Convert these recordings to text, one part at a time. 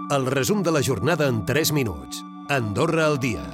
El resum de la jornada en 3 minuts. Andorra al dia.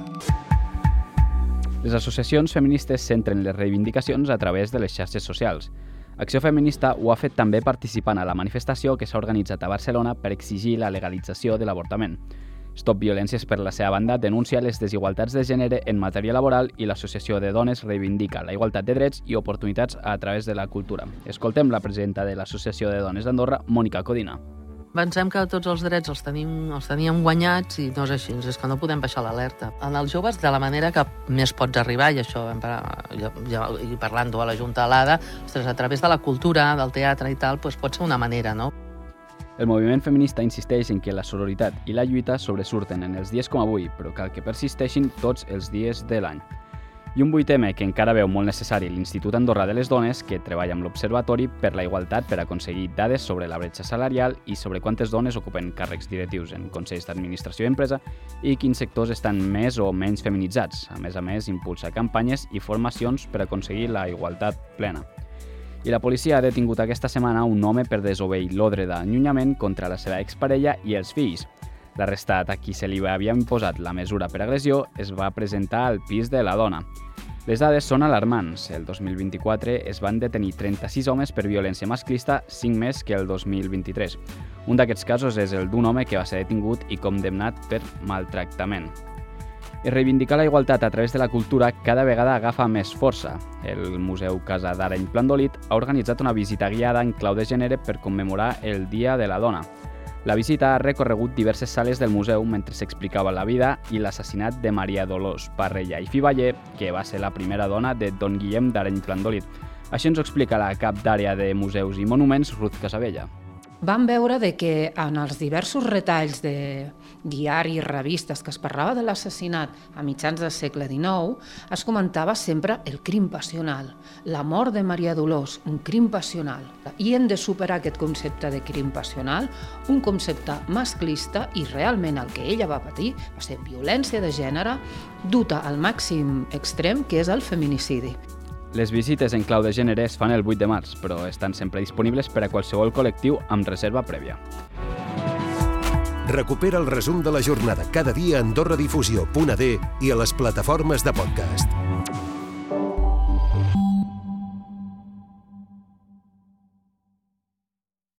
Les associacions feministes centren les reivindicacions a través de les xarxes socials. Acció Feminista ho ha fet també participant a la manifestació que s'ha organitzat a Barcelona per exigir la legalització de l'avortament. Stop Violències, per la seva banda, denuncia les desigualtats de gènere en matèria laboral i l'Associació de Dones reivindica la igualtat de drets i oportunitats a través de la cultura. Escoltem la presidenta de l'Associació de Dones d'Andorra, Mònica Codina. Pensem que tots els drets els teníem guanyats i no és així, és que no podem baixar l'alerta. En els joves, de la manera que més pots arribar, i això i parlant-ho a la Junta Alada, a través de la cultura, del teatre i tal, doncs pot ser una manera, no? El moviment feminista insisteix en que la sororitat i la lluita sobresurten en els dies com avui, però cal que persisteixin tots els dies de l'any. I un 8M que encara veu molt necessari l'Institut Andorrà de les Dones, que treballa amb l'Observatori per la Igualtat per aconseguir dades sobre la bretxa salarial i sobre quantes dones ocupen càrrecs directius en consells d'administració i empresa i quins sectors estan més o menys feminitzats. A més, impulsa campanyes i formacions per aconseguir la igualtat plena. I la policia ha detingut aquesta setmana un home per desobeir l'ordre d'allunyament contra la seva exparella i els fills. L'arrestat, a qui se li havia imposat la mesura per agressió, es va presentar al pis de la dona. Les dades són alarmants. El 2024 es van detenir 36 homes per violència masclista, 5 més que el 2023. Un d'aquests casos és el d'un home que va ser detingut i condemnat per maltractament. I reivindicar la igualtat a través de la cultura cada vegada agafa més força. El Museu Casa d'Areny Plandolit ha organitzat una visita guiada en clau de gènere per commemorar el Dia de la Dona. La visita ha recorregut diverses sales del museu mentre s'explicava la vida i l'assassinat de Maria Dolors Parrella i Fiballer, que va ser la primera dona de Don Guillem d'Areny Plandolit. Això ens ho explica la cap d'àrea de museus i monuments, Ruth Casabella. Vam veure que en els diversos retalls de diaris i revistes que es parlava de l'assassinat a mitjans del segle XIX, es comentava sempre el crim passional, la mort de Maria Dolors, un crim passional. I hem de superar aquest concepte de crim passional, un concepte masclista, i realment el que ella va patir va ser violència de gènere duta al màxim extrem, que és el feminicidi. Les visites en clau de gènere es fan el 8 de març, però estan sempre disponibles per a qualsevol col·lectiu amb reserva prèvia. Recupera el resum de la jornada cada dia a AndorraDifusió.d i a les plataformes de podcast.